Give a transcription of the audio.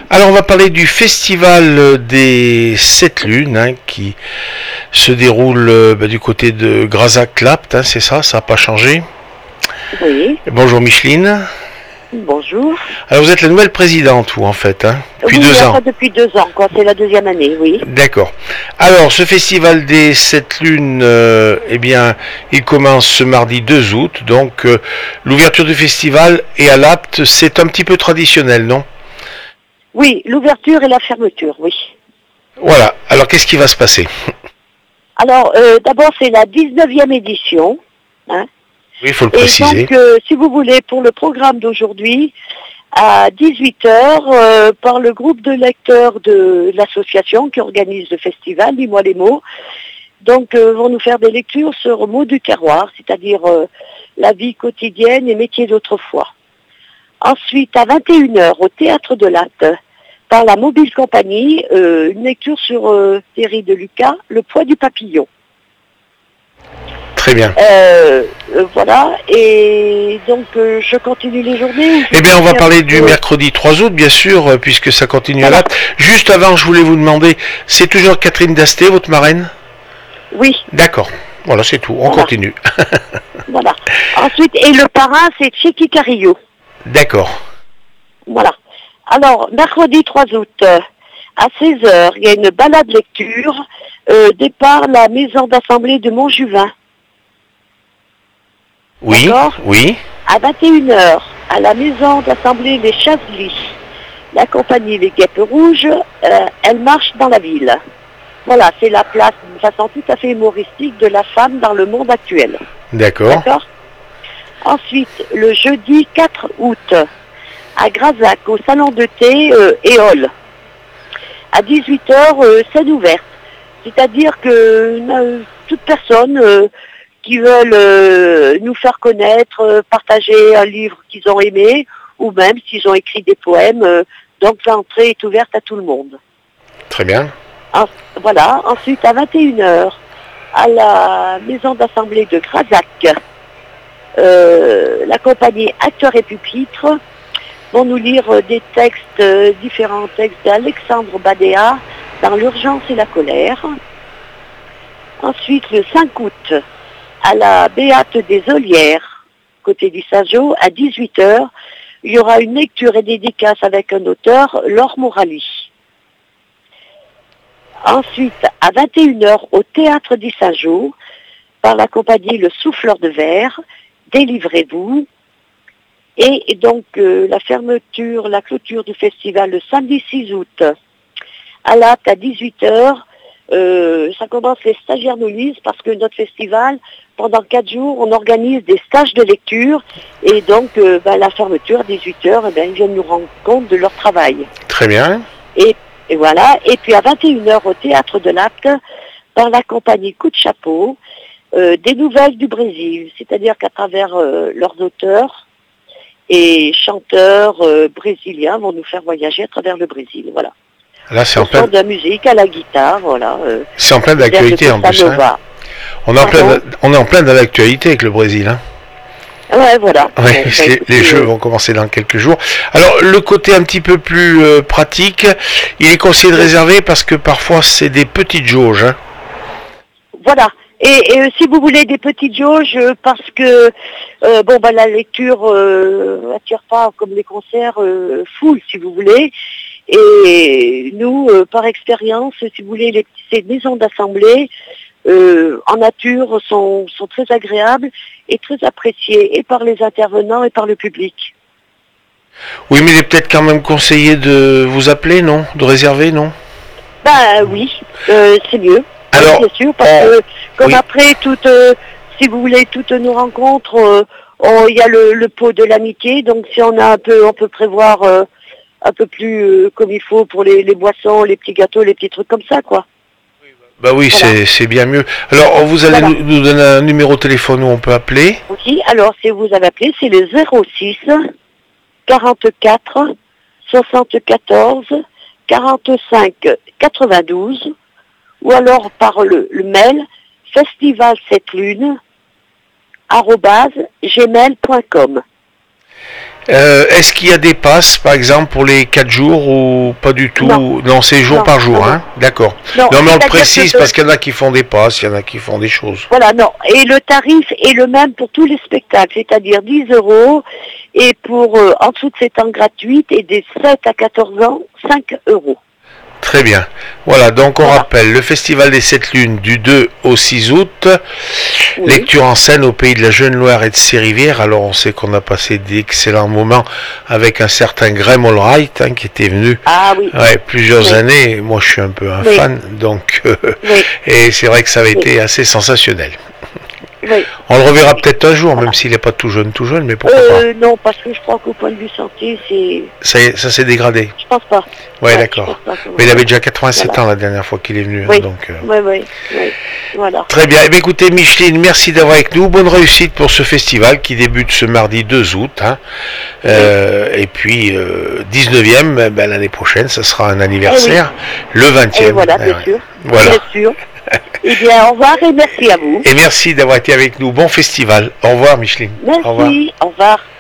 Alors on va parler du festival des 7 lunes qui se déroule du côté de Grazac-Lapt, c'est ça n'a pas changé. Oui. Bonjour Micheline. Bonjour. Alors vous êtes la nouvelle présidente, vous en fait, depuis 2 ans. Depuis 2 ans, quoi. C'est la deuxième année, oui. D'accord. Alors ce festival des 7 lunes, il commence ce mardi 2 août, donc l'ouverture du festival est à Lapt, c'est un petit peu traditionnel, non? Oui, l'ouverture et la fermeture, oui. Voilà, alors qu'est-ce qui va se passer? Alors, d'abord, c'est la 19e édition. Oui, il faut le préciser. Et donc, si vous voulez, pour le programme d'aujourd'hui, à 18h, par le groupe de lecteurs de l'association qui organise le festival, dis-moi les mots, donc vont nous faire des lectures sur mots du terroir, c'est-à-dire la vie quotidienne et métiers d'autrefois. Ensuite, à 21h, au Théâtre de Latte, par la Mobile Compagnie, une lecture sur Thierry de Lucas, Le poids du papillon. Très bien. Voilà, et donc je continue les journées. Eh bien, on va parler du mercredi 3 août, bien sûr, puisque ça continue à Latte. Juste avant, je voulais vous demander, c'est toujours Catherine Dasté, votre marraine? Oui. D'accord, voilà, c'est tout, on continue. Voilà. Ensuite, et le parrain, c'est Cheikh Carillo. D'accord. Voilà. Alors, mercredi 3 août, à 16h, il y a une balade lecture, départ la maison d'assemblée de Montjuvin. Oui, oui. À 21h, à la maison d'assemblée Les Chasselis, la compagnie Les Guêpes Rouges, elle marche dans la ville. Voilà, c'est la place d'une façon tout à fait humoristique de la femme dans le monde actuel. D'accord. Ensuite, le jeudi 4 août, à Grazac, au salon de thé Éole. À 18h, scène ouverte. C'est-à-dire que toute personne qui veulent nous faire connaître, partager un livre qu'ils ont aimé, ou même s'ils ont écrit des poèmes, donc l'entrée est ouverte à tout le monde. Très bien. Voilà. Ensuite, à 21h, à la maison d'assemblée de Grazac, la compagnie Acteurs et Pupitres vont nous lire des textes, différents textes d'Alexandre Badéa dans l'urgence et la colère. Ensuite, le 5 août, à la Béate des Olières, côté du Sajo, à 18h, il y aura une lecture et dédicace avec un auteur, Laure Morali. Ensuite, à 21h, au Théâtre du Sajo, par la compagnie Le Souffleur de Verre, Délivrez-vous. Et donc, la clôture du festival le samedi 6 août, à Latte, à 18h, ça commence, les stagiaires nous lisent parce que notre festival, pendant 4 jours, on organise des stages de lecture et donc la fermeture à 18h, ils viennent nous rendre compte de leur travail. Très bien. Et voilà, et puis à 21h au Théâtre de Latte, par la compagnie Coup de Chapeau, des nouvelles du Brésil, c'est-à-dire qu'à travers leurs auteurs et chanteurs brésiliens vont nous faire voyager à travers le Brésil, voilà. Là, c'est en plein de la musique, à la guitare, voilà. C'est en plein d'actualité en plus. On est en plein dans l'actualité avec le Brésil. Ouais, voilà. Oui, les jeux vont commencer dans quelques jours. Alors, le côté un petit peu plus pratique, il est conseillé de réserver parce que parfois c'est des petites jauges. Voilà. Et si vous voulez des petites jauges, parce que la lecture attire pas comme les concerts full, si vous voulez. Et nous, par expérience, si vous voulez, ces maisons d'assemblée en nature sont très agréables et très appréciées, et par les intervenants et par le public. Oui, mais il est peut-être quand même conseillé de vous appeler, non? De réserver, non? Oui, c'est mieux. Alors, bien sûr, parce que comme après si vous voulez, toutes nos rencontres, il y a le pot de l'amitié, donc si on a on peut prévoir un peu plus comme il faut pour les boissons, les petits gâteaux, les petits trucs comme ça, quoi. Bah oui, voilà. C'est bien mieux. Alors, vous allez nous donner un numéro de téléphone où on peut appeler? Oui, alors si vous avez appelé, c'est le 06 44 74 45 92, ou alors par le mail festival7lunes@gmail.com. Est-ce qu'il y a des passes, par exemple, pour les 4 jours ou pas du tout? Non, c'est jour par jour, non. hein? D'accord. Non, mais on le précise parce qu'il y en a qui font des passes, il y en a qui font des choses. Voilà, non. Et le tarif est le même pour tous les spectacles, c'est-à-dire 10 euros. Et pour en dessous de 7 ans gratuite et des 7 à 14 ans, 5 euros. Très bien. Voilà, donc on rappelle le Festival des 7 Lunes du 2 au 6 août. Oui. Lecture en scène au Pays de la Jeune Loire et de ses rivières. Alors on sait qu'on a passé d'excellents moments avec un certain Graham Allwright qui était venu plusieurs années. Moi je suis un peu un fan, donc et c'est vrai que ça avait été assez sensationnel. Oui. On le reverra peut-être un jour, même s'il n'est pas tout jeune, mais pourquoi pas? Non, parce que je crois qu'au point de vue santé, c'est... Ça s'est dégradé. Je pense pas. Ouais, d'accord. Mais il avait déjà 87 ans la dernière fois qu'il est venu. Oui, donc, oui, voilà. Très bien. Eh bien, écoutez, Micheline, merci d'avoir avec nous. Bonne réussite pour ce festival qui débute ce mardi 2 août. Et puis, 19e, l'année prochaine, ça sera un anniversaire, le 20e. Et voilà, bien sûr. Voilà. Bien sûr. Eh bien, au revoir et merci à vous. Et merci d'avoir été avec nous. Bon festival. Au revoir, Micheline. Merci. Au revoir. Au revoir.